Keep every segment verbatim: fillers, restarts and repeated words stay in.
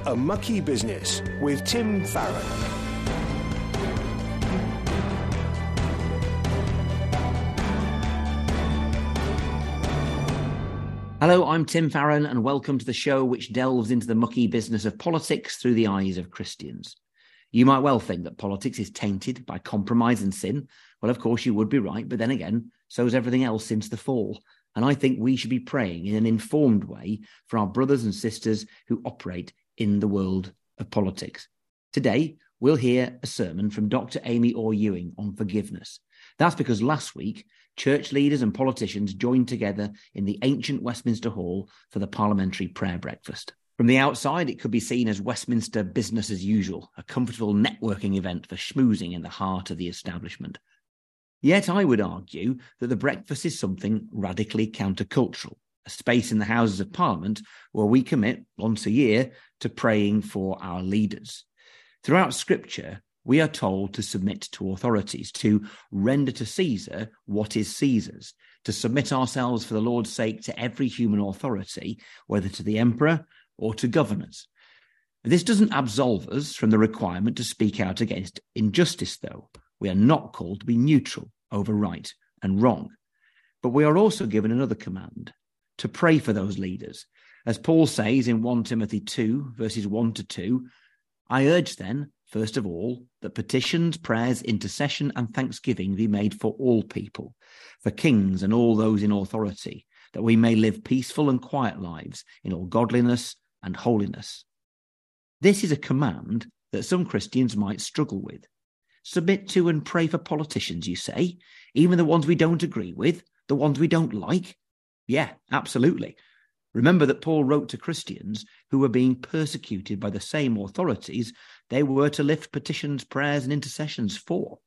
A Mucky Business with Tim Farron. Hello, I'm Tim Farron, and welcome to the show which delves into the mucky business of politics through the eyes of Christians. You might well think that politics is tainted by compromise and sin. Well, of course, you would be right, but then again, so is everything else since the fall. And I think we should be praying in an informed way for our brothers and sisters who operate in the world of politics. Today, we'll hear a sermon from Doctor Amy Orr-Ewing on forgiveness. That's because last week, church leaders and politicians joined together in the ancient Westminster Hall for the parliamentary prayer breakfast. From the outside, it could be seen as Westminster business as usual, a comfortable networking event for schmoozing in the heart of the establishment. Yet I would argue that the breakfast is something radically countercultural, a space in the Houses of Parliament where we commit once a year to praying for our leaders. Throughout Scripture, we are told to submit to authorities, to render to Caesar what is Caesar's, to submit ourselves for the Lord's sake to every human authority, whether to the emperor or to governors. This doesn't absolve us from the requirement to speak out against injustice, though. We are not called to be neutral over right and wrong. But we are also given another command, to pray for those leaders. As Paul says in First Timothy two, verses one to two, I urge then, first of all, that petitions, prayers, intercession, and thanksgiving be made for all people, for kings and all those in authority, that we may live peaceful and quiet lives in all godliness and holiness. This is a command that some Christians might struggle with. Submit to and pray for politicians, you say, even the ones we don't agree with, the ones we don't like? Yeah, absolutely. Remember that Paul wrote to Christians who were being persecuted by the same authorities they were to lift petitions, prayers, and intercessions for.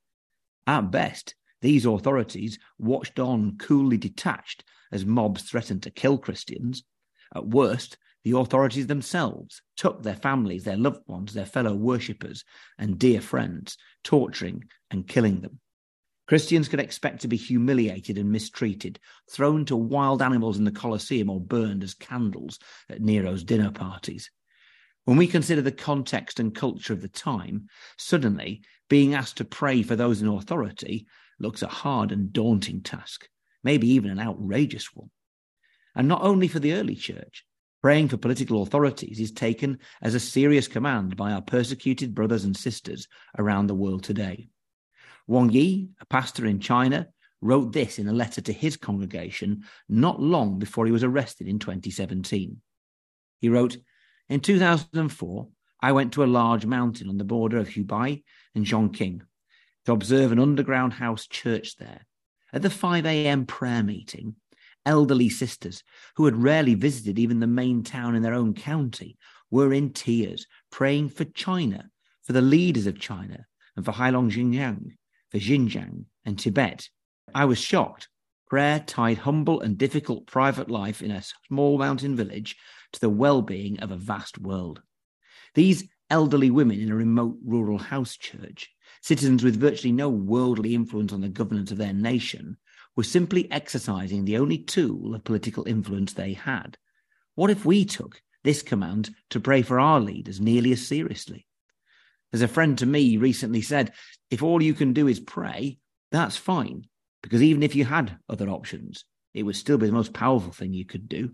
At best, these authorities watched on coolly detached as mobs threatened to kill Christians. At worst, the authorities themselves took their families, their loved ones, their fellow worshippers, and dear friends, torturing and killing them. Christians could expect to be humiliated and mistreated, thrown to wild animals in the Colosseum or burned as candles at Nero's dinner parties. When we consider the context and culture of the time, suddenly being asked to pray for those in authority looks a hard and daunting task, maybe even an outrageous one. And not only for the early church, praying for political authorities is taken as a serious command by our persecuted brothers and sisters around the world today. Wang Yi, a pastor in China, wrote this in a letter to his congregation not long before he was arrested in twenty seventeen. He wrote, in two thousand four, I went to a large mountain on the border of Hubei and Chongqing to observe an underground house church there. At the five a.m. prayer meeting, elderly sisters who had rarely visited even the main town in their own county were in tears, praying for China, for the leaders of China, and for Heilong Xinjiang, for Xinjiang and Tibet. I was shocked. Prayer tied humble and difficult private life in a small mountain village to the well-being of a vast world. These elderly women in a remote rural house church, citizens with virtually no worldly influence on the governance of their nation, were simply exercising the only tool of political influence they had. What if we took this command to pray for our leaders nearly as seriously? As a friend to me recently said, if all you can do is pray, that's fine, because even if you had other options, it would still be the most powerful thing you could do.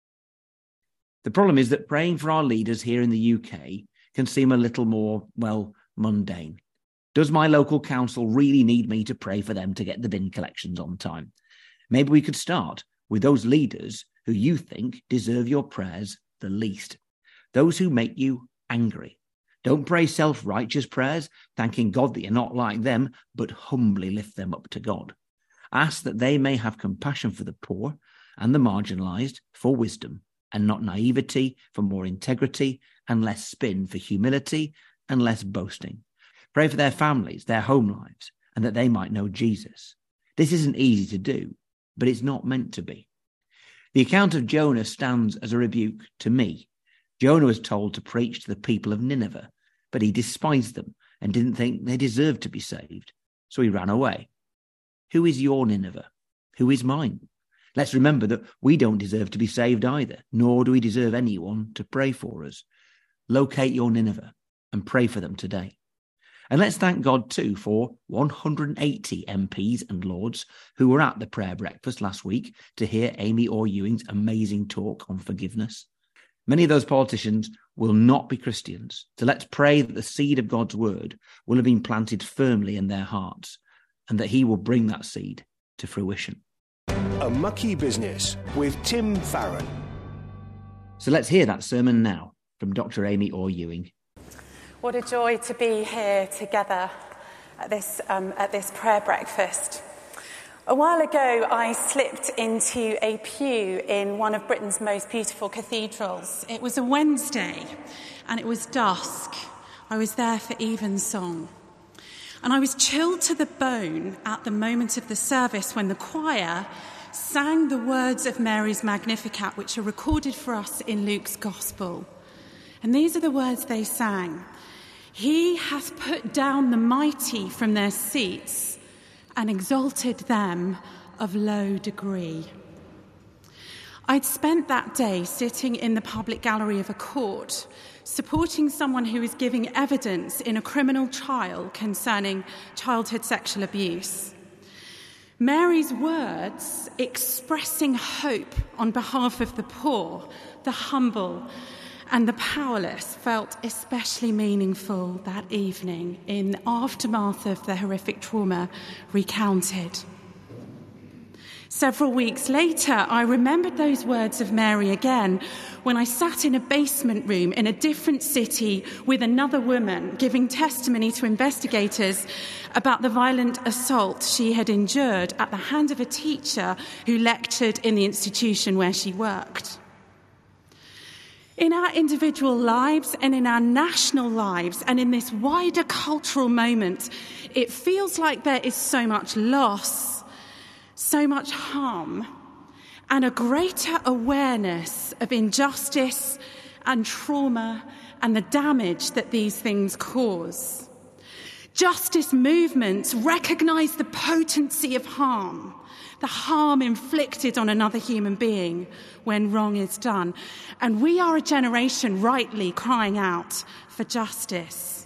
The problem is that praying for our leaders here in the U K can seem a little more, well, mundane. Does my local council really need me to pray for them to get the bin collections on time? Maybe we could start with those leaders who you think deserve your prayers the least, those who make you angry. Don't pray self-righteous prayers, thanking God that you're not like them, but humbly lift them up to God. Ask that they may have compassion for the poor and the marginalised, for wisdom, and not naivety, for more integrity, and less spin, for humility, and less boasting. Pray for their families, their home lives, and that they might know Jesus. This isn't easy to do, but it's not meant to be. The account of Jonah stands as a rebuke to me. Jonah was told to preach to the people of Nineveh, but he despised them and didn't think they deserved to be saved, so he ran away. Who is your Nineveh? Who is mine? Let's remember that we don't deserve to be saved either, nor do we deserve anyone to pray for us. locate your Nineveh and pray for them today. And let's thank God too for one hundred eighty M Ps and Lords who were at the prayer breakfast last week to hear Amy Orr Ewing's amazing talk on forgiveness. Many of those politicians will not be Christians, so let's pray that the seed of God's word will have been planted firmly in their hearts and that he will bring that seed to fruition. A Mucky Business with Tim Farron. So let's hear that sermon now from Doctor Amy Orr Ewing. What a joy to be here together at this, um, at this prayer breakfast. A while ago, I slipped into a pew in one of Britain's most beautiful cathedrals. It was a Wednesday, and it was dusk. I was there for evensong. And I was chilled to the bone at the moment of the service when the choir sang the words of Mary's Magnificat, which are recorded for us in Luke's Gospel. And these are the words they sang. He hath put down the mighty from their seats and exalted them of low degree. I'd spent that day sitting in the public gallery of a court, supporting someone who was giving evidence in a criminal trial concerning childhood sexual abuse. Mary's words expressing hope on behalf of the poor, the humble, and the powerless felt especially meaningful that evening in the aftermath of the horrific trauma recounted. Several weeks later, I remembered those words of Mary again when I sat in a basement room in a different city with another woman giving testimony to investigators about the violent assault she had endured at the hand of a teacher who lectured in the institution where she worked. In our individual lives and in our national lives and in this wider cultural moment, it feels like there is so much loss, so much harm, and a greater awareness of injustice and trauma and the damage that these things cause. Justice movements recognize the potency of harm, the harm inflicted on another human being when wrong is done. And we are a generation rightly crying out for justice.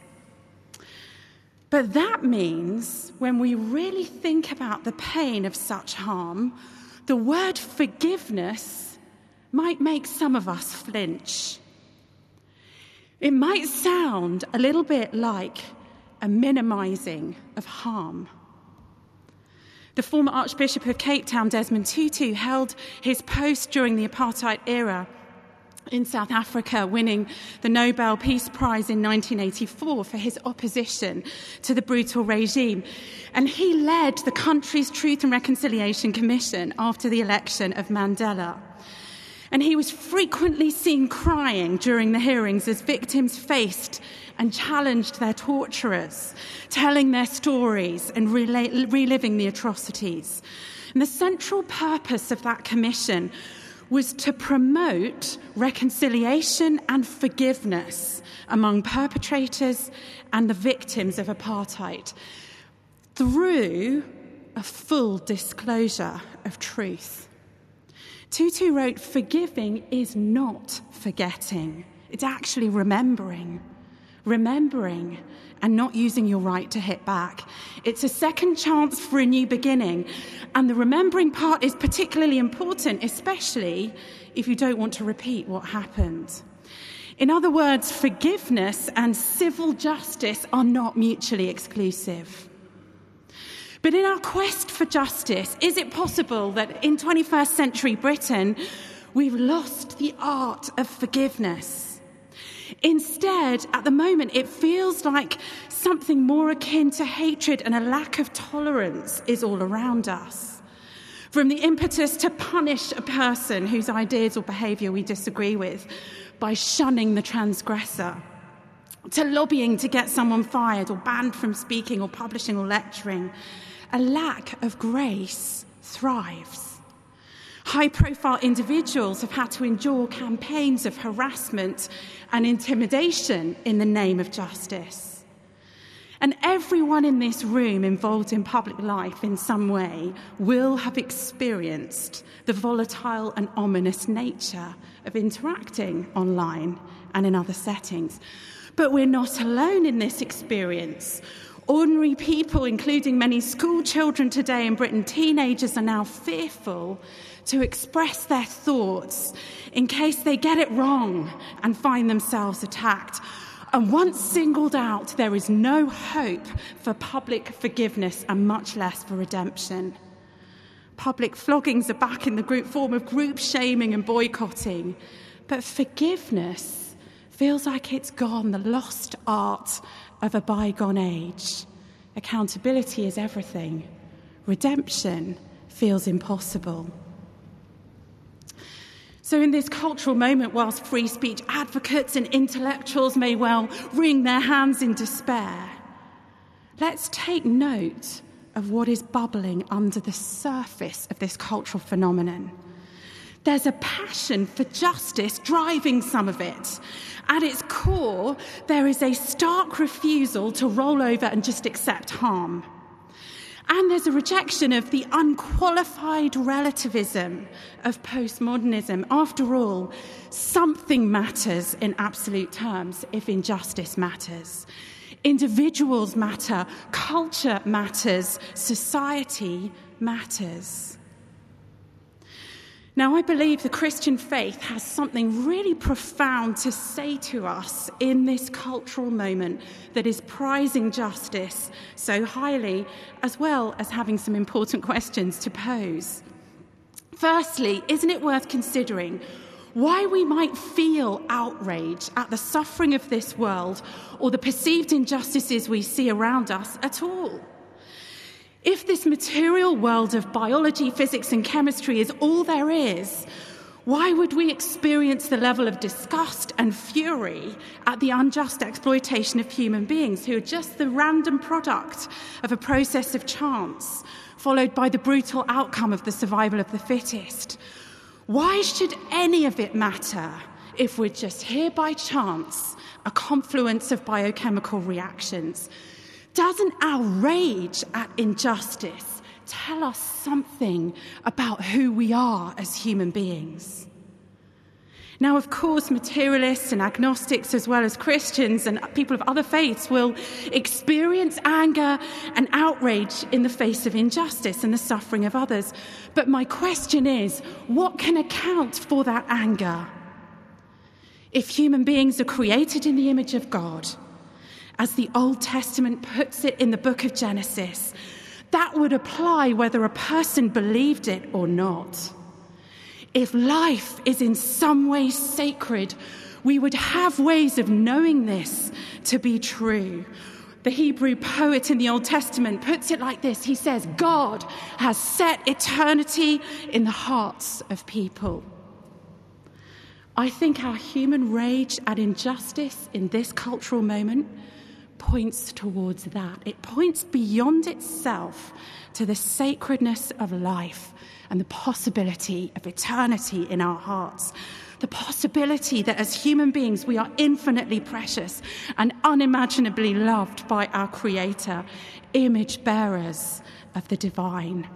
But that means when we really think about the pain of such harm, the word forgiveness might make some of us flinch. It might sound a little bit like a minimizing of harm. The former Archbishop of Cape Town, Desmond Tutu, held his post during the apartheid era in South Africa, winning the Nobel Peace Prize in nineteen eighty-four for his opposition to the brutal regime. And he led the country's Truth and Reconciliation Commission after the election of Mandela. And he was frequently seen crying during the hearings as victims faced and challenged their torturers, telling their stories and rel- reliving the atrocities. And the central purpose of that commission was to promote reconciliation and forgiveness among perpetrators and the victims of apartheid through a full disclosure of truth. Tutu wrote, "Forgiving is not forgetting. It's actually remembering. Remembering and not using your right to hit back. It's a second chance for a new beginning. And the remembering part is particularly important, especially if you don't want to repeat what happened." In other words, forgiveness and civil justice are not mutually exclusive. But in our quest for justice, is it possible that in twenty-first century Britain, we've lost the art of forgiveness? Instead, at the moment, it feels like something more akin to hatred and a lack of tolerance is all around us. From the impetus to punish a person whose ideas or behaviour we disagree with by shunning the transgressor, to lobbying to get someone fired or banned from speaking or publishing or lecturing, a lack of grace thrives. High-profile individuals have had to endure campaigns of harassment and intimidation in the name of justice. And everyone in this room involved in public life in some way will have experienced the volatile and ominous nature of interacting online and in other settings. But we're not alone in this experience. Ordinary people, including many school children today in Britain, teenagers, are now fearful to express their thoughts in case they get it wrong and find themselves attacked. And once singled out, there is no hope for public forgiveness and much less for redemption. Public floggings are back in the group form of group shaming and boycotting. But forgiveness feels like it's gone, the lost art of a bygone age. Accountability is everything. Redemption feels impossible. So in this cultural moment, whilst free speech advocates and intellectuals may well wring their hands in despair, let's take note of what is bubbling under the surface of this cultural phenomenon. There's a passion for justice driving some of it. At its core, there is a stark refusal to roll over and just accept harm. And there's a rejection of the unqualified relativism of postmodernism. After all, something matters in absolute terms if injustice matters. Individuals matter, culture matters, society matters. Now, I believe the Christian faith has something really profound to say to us in this cultural moment that is prizing justice so highly, as well as having some important questions to pose. Firstly, isn't it worth considering why we might feel outrage at the suffering of this world or the perceived injustices we see around us at all? If this material world of biology, physics, and chemistry is all there is, why would we experience the level of disgust and fury at the unjust exploitation of human beings who are just the random product of a process of chance, followed by the brutal outcome of the survival of the fittest? Why should any of it matter if we're just here by chance, a confluence of biochemical reactions? Doesn't our rage at injustice tell us something about who we are as human beings? Now, of course, materialists and agnostics, as well as Christians and people of other faiths, will experience anger and outrage in the face of injustice and the suffering of others. But my question is, what can account for that anger? If human beings are created in the image of God, as the Old Testament puts it in the book of Genesis, that would apply whether a person believed it or not. If life is in some way sacred, we would have ways of knowing this to be true. The Hebrew poet in the Old Testament puts it like this. He says, God has set eternity in the hearts of people. I think our human rage at injustice in this cultural moment points towards that. It points beyond itself to the sacredness of life and the possibility of eternity in our hearts. The possibility that as human beings we are infinitely precious and unimaginably loved by our Creator, image bearers of the divine.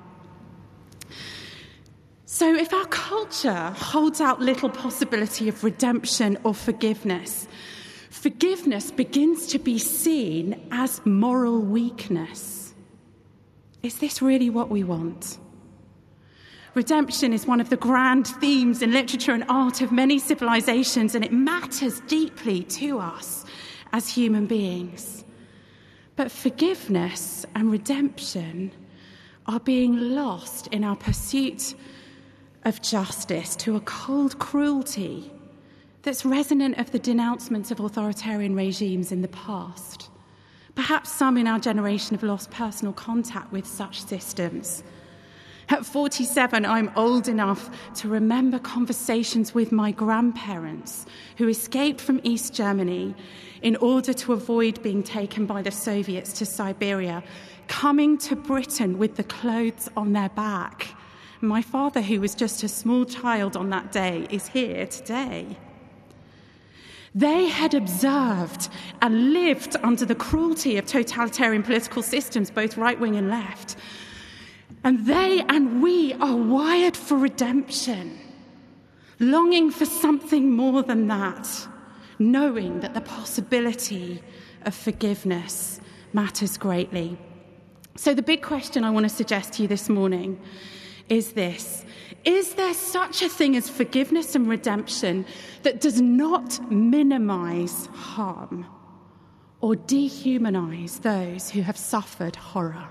So if our culture holds out little possibility of redemption or forgiveness, forgiveness begins to be seen as moral weakness. Is this really what we want? Redemption is one of the grand themes in literature and art of many civilizations, and it matters deeply to us as human beings. But forgiveness and redemption are being lost in our pursuit of justice to a cold cruelty that's resonant of the denouncements of authoritarian regimes in the past. Perhaps some in our generation have lost personal contact with such systems. At forty-seven, I'm old enough to remember conversations with my grandparents who escaped from East Germany in order to avoid being taken by the Soviets to Siberia, coming to Britain with the clothes on their back. My father, who was just a small child on that day, is here today. They had observed and lived under the cruelty of totalitarian political systems, both right-wing and left. And they and we are wired for redemption, longing for something more than that, knowing that the possibility of forgiveness matters greatly. So the big question I want to suggest to you this morning is this: is there such a thing as forgiveness and redemption that does not minimize harm or dehumanize those who have suffered horror?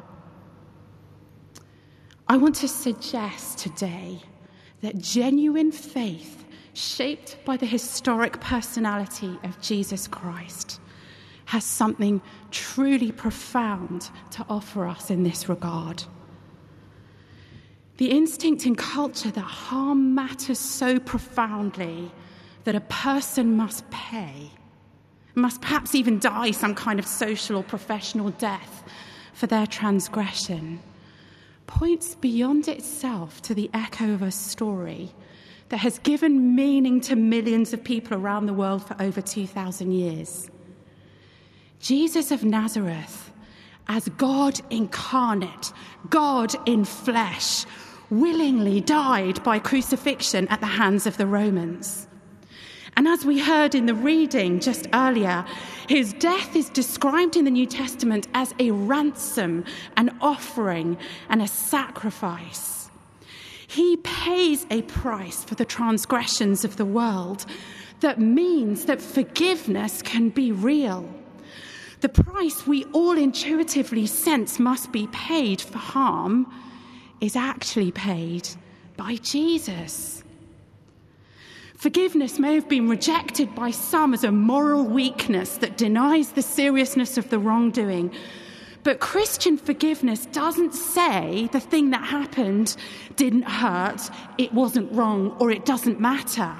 I want to suggest today that genuine faith, shaped by the historic personality of Jesus Christ, has something truly profound to offer us in this regard. The instinct in culture that harm matters so profoundly that a person must pay, must perhaps even die some kind of social or professional death for their transgression, points beyond itself to the echo of a story that has given meaning to millions of people around the world for over two thousand years. Jesus of Nazareth, as God incarnate, God in flesh, willingly died by crucifixion at the hands of the Romans. And as we heard in the reading just earlier, his death is described in the New Testament as a ransom, an offering, and a sacrifice. He pays a price for the transgressions of the world that means that forgiveness can be real. The price we all intuitively sense must be paid for harm is actually paid by Jesus. Forgiveness may have been rejected by some as a moral weakness that denies the seriousness of the wrongdoing. But Christian forgiveness doesn't say the thing that happened didn't hurt, it wasn't wrong, or it doesn't matter.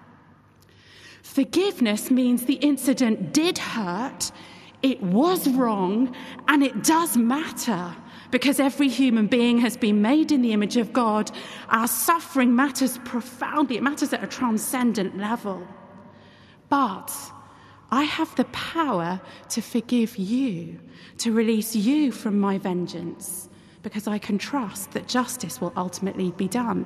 Forgiveness means the incident did hurt, it was wrong, and it does matter. Because every human being has been made in the image of God, our suffering matters profoundly. It matters at a transcendent level. But I have the power to forgive you, to release you from my vengeance, because I can trust that justice will ultimately be done.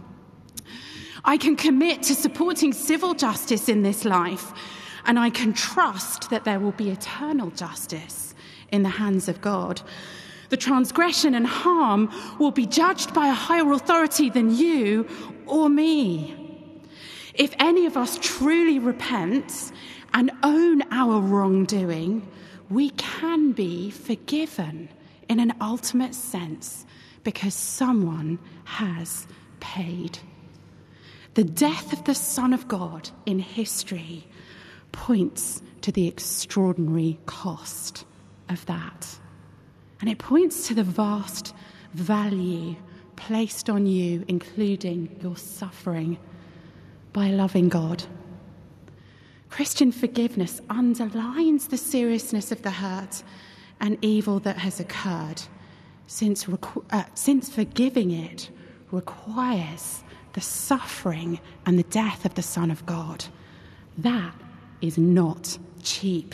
I can commit to supporting civil justice in this life, and I can trust that there will be eternal justice in the hands of God. The transgression and harm will be judged by a higher authority than you or me. If any of us truly repents and own our wrongdoing, we can be forgiven in an ultimate sense because someone has paid. The death of the Son of God in history points to the extraordinary cost of that. And it points to the vast value placed on you, including your suffering, by a loving God. Christian forgiveness underlines the seriousness of the hurt and evil that has occurred, since, requ- uh, since forgiving it requires the suffering and the death of the Son of God. That is not cheap.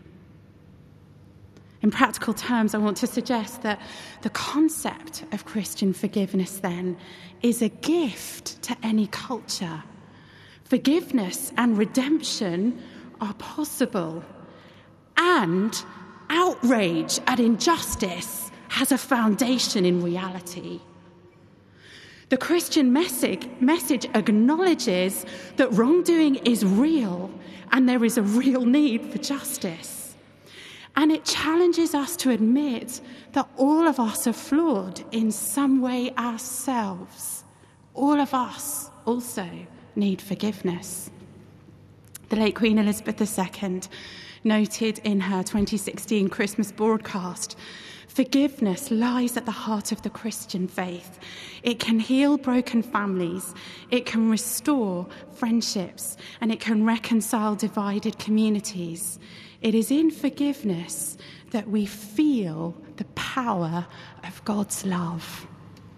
In practical terms, I want to suggest that the concept of Christian forgiveness, then, is a gift to any culture. Forgiveness and redemption are possible, and outrage at injustice has a foundation in reality. The Christian message, message acknowledges that wrongdoing is real and there is a real need for justice. And it challenges us to admit that all of us are flawed in some way ourselves. All of us also need forgiveness. The late Queen Elizabeth the Second noted in her twenty sixteen Christmas broadcast, forgiveness lies at the heart of the Christian faith. It can heal broken families, it can restore friendships, and it can reconcile divided communities. It is in forgiveness that we feel the power of God's love.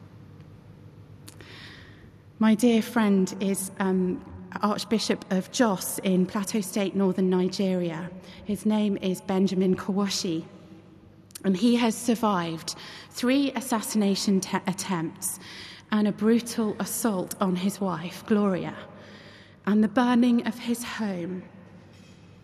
My dear friend is um, Archbishop of Jos in Plateau State, northern Nigeria. His name is Benjamin Kawashi, and he has survived three assassination te- attempts and a brutal assault on his wife, Gloria, and the burning of his home.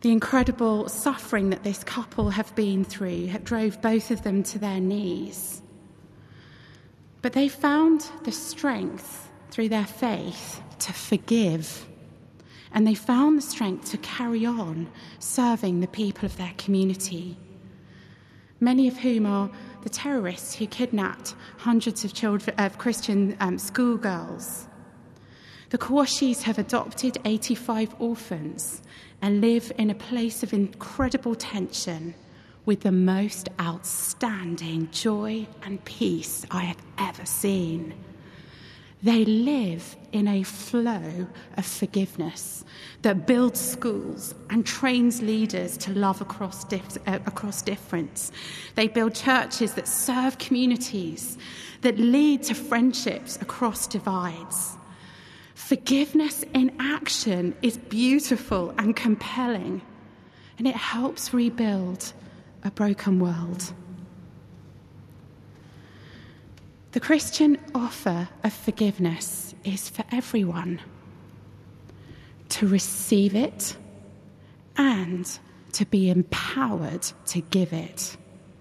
The incredible suffering that this couple have been through drove both of them to their knees. But they found the strength through their faith to forgive. And they found the strength to carry on serving the people of their community, many of whom are the terrorists who kidnapped hundreds of children, of Christian um, schoolgirls. The Kawashis have adopted eighty-five orphans and live in a place of incredible tension with the most outstanding joy and peace I have ever seen. They live in a flow of forgiveness that builds schools and trains leaders to love across, dif- uh, across difference. They build churches that serve communities, that lead to friendships across divides. Forgiveness in action is beautiful and compelling, and it helps rebuild a broken world. The Christian offer of forgiveness is for everyone to receive it and to be empowered to give it.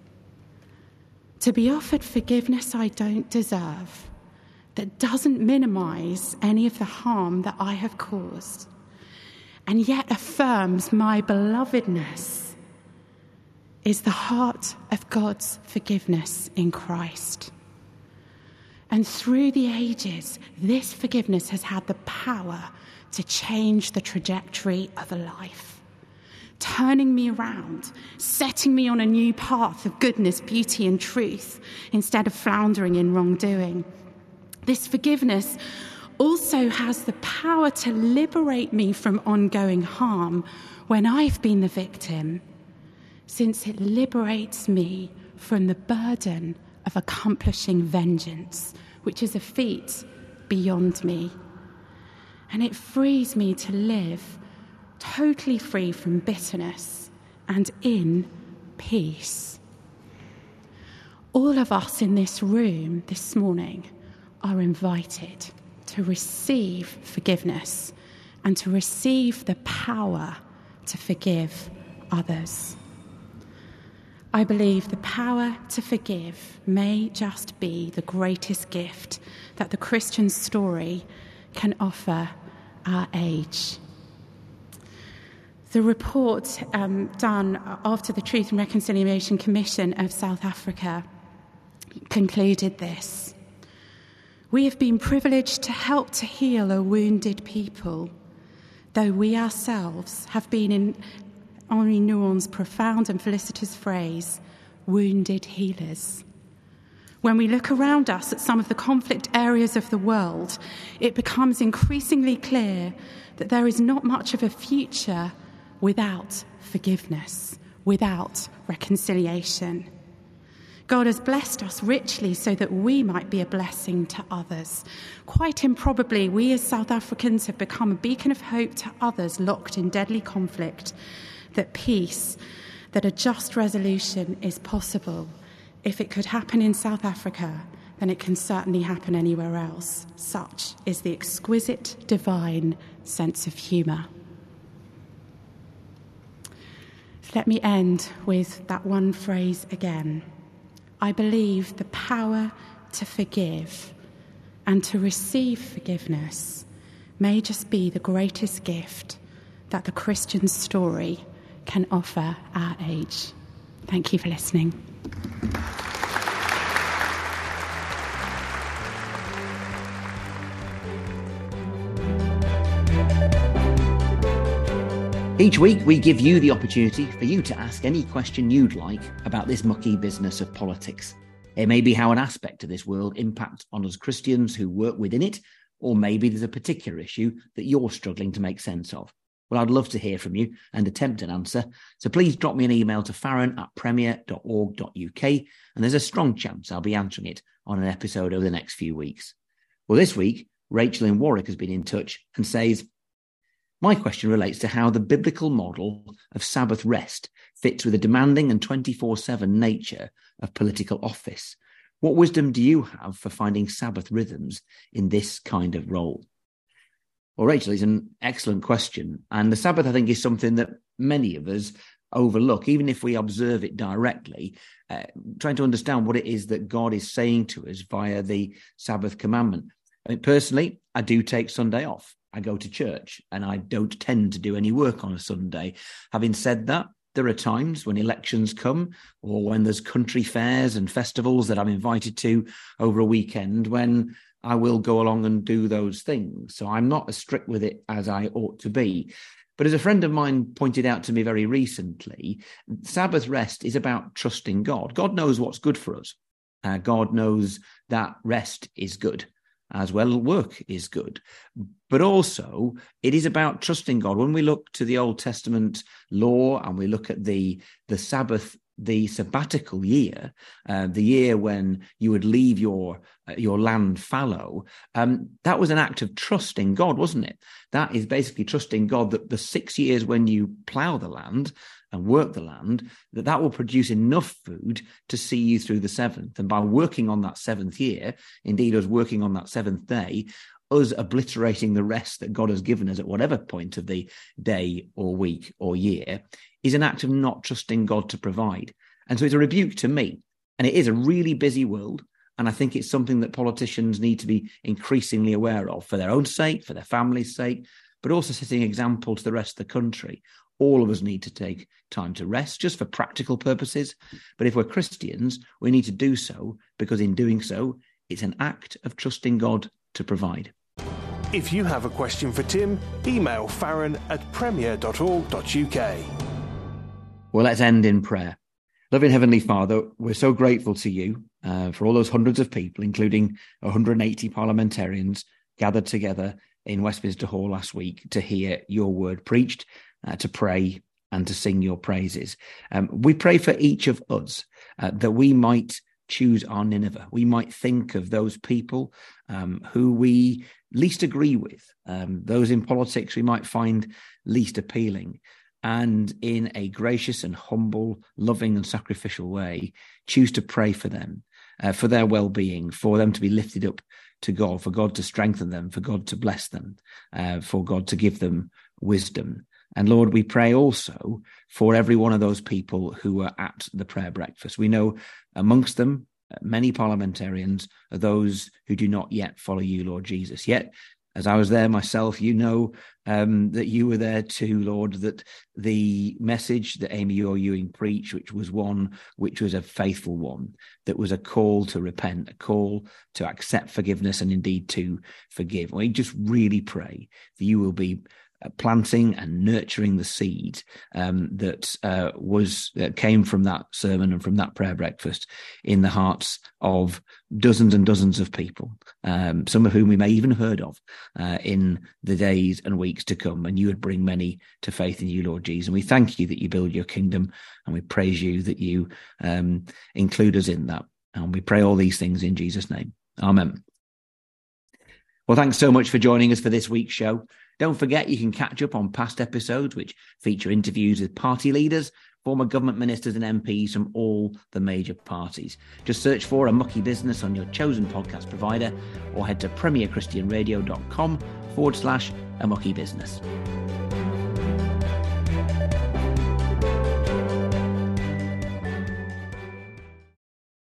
To be offered forgiveness I don't deserve, that doesn't minimize any of the harm that I have caused, and yet affirms my belovedness, is the heart of God's forgiveness in Christ. And through the ages, this forgiveness has had the power to change the trajectory of a life, turning me around, setting me on a new path of goodness, beauty, and truth, instead of floundering in wrongdoing. This forgiveness also has the power to liberate me from ongoing harm when I've been the victim, since it liberates me from the burden of accomplishing vengeance, which is a feat beyond me. And it frees me to live totally free from bitterness and in peace. All of us in this room this morning are invited to receive forgiveness and to receive the power to forgive others. I believe the power to forgive may just be the greatest gift that the Christian story can offer our age. The report um, done after the Truth and Reconciliation Commission of South Africa concluded this: we have been privileged to help to heal a wounded people, though we ourselves have been, in Henri Nouwen's profound and felicitous phrase, wounded healers. When we look around us at some of the conflict areas of the world, it becomes increasingly clear that there is not much of a future without forgiveness, without reconciliation. God has blessed us richly so that we might be a blessing to others. Quite improbably, we as South Africans have become a beacon of hope to others locked in deadly conflict, that peace, that a just resolution is possible. If it could happen in South Africa, then it can certainly happen anywhere else. Such is the exquisite, divine sense of humour. Let me end with that one phrase again. I believe the power to forgive and to receive forgiveness may just be the greatest gift that the Christian story can offer our age. Thank you for listening. Each week we give you the opportunity for you to ask any question you'd like about this mucky business of politics. It may be how an aspect of this world impacts on us Christians who work within it, or maybe there's a particular issue that you're struggling to make sense of. Well, I'd love to hear from you and attempt an answer, so please drop me an email to farron at premier dot org dot uk, and there's a strong chance I'll be answering it on an episode over the next few weeks. Well, this week, Rachel in Warwick has been in touch and says, my question relates to how the biblical model of Sabbath rest fits with the demanding and twenty-four seven nature of political office. What wisdom do you have for finding Sabbath rhythms in this kind of role? Well, Rachel, it's an excellent question. And the Sabbath, I think, is something that many of us overlook, even if we observe it directly, uh, trying to understand what it is that God is saying to us via the Sabbath commandment. I mean, personally, I do take Sunday off. I go to church and I don't tend to do any work on a Sunday. Having said that, there are times when elections come or when there's country fairs and festivals that I'm invited to over a weekend when I will go along and do those things. So I'm not as strict with it as I ought to be. But as a friend of mine pointed out to me very recently, Sabbath rest is about trusting God. God knows what's good for us. Uh, God knows that rest is good, as well work is good. But also, it is about trusting God. When we look to the Old Testament law and we look at the, the Sabbath, the sabbatical year, uh, the year when you would leave your uh, your land fallow, um, that was an act of trust in God, wasn't it? That is basically trusting God that the six years when you plough the land and work the land, that that will produce enough food to see you through the seventh. And by working on that seventh year, indeed us working on that seventh day, us obliterating the rest that God has given us at whatever point of the day or week or year, is an act of not trusting God to provide. And so it's a rebuke to me. And it is a really busy world. And I think it's something that politicians need to be increasingly aware of for their own sake, for their family's sake, but also setting example to the rest of the country. All of us need to take time to rest just for practical purposes. But if we're Christians, we need to do so because in doing so, it's an act of trusting God to provide. If you have a question for Tim, email farron at premier dot org dot uk. Well, let's end in prayer. Loving Heavenly Father, we're so grateful to you uh, for all those hundreds of people, including one hundred eighty parliamentarians gathered together in Westminster Hall last week to hear your word preached, uh, to pray and to sing your praises. Um, we pray for each of us uh, that we might choose our Nineveh. We might think of those people um, who we least agree with, um, those in politics we might find least appealing, and in a gracious and humble, loving and sacrificial way, choose to pray for them, uh, for their well-being, for them to be lifted up to God, for God to strengthen them, for God to bless them, uh, for God to give them wisdom. And Lord, we pray also for every one of those people who are at the prayer breakfast. We know amongst them, many parliamentarians are those who do not yet follow you, Lord Jesus. Yet, as I was there myself, you know um, that you were there too, Lord, that the message that Amy Orr Ewing preached, which was one which was a faithful one, that was a call to repent, a call to accept forgiveness and indeed to forgive. We just really pray that you will be planting and nurturing the seed um, that uh, was that came from that sermon and from that prayer breakfast in the hearts of dozens and dozens of people, um, some of whom we may even have heard of uh, in the days and weeks to come. And you would bring many to faith in you, Lord Jesus. And we thank you that you build your kingdom, and we praise you that you um, include us in that. And we pray all these things in Jesus' name. Amen. Well, thanks so much for joining us for this week's show. Don't forget you can catch up on past episodes which feature interviews with party leaders, former government ministers and M Ps from all the major parties. Just search for A Mucky Business on your chosen podcast provider or head to premierchristianradio.com forward slash A Mucky Business.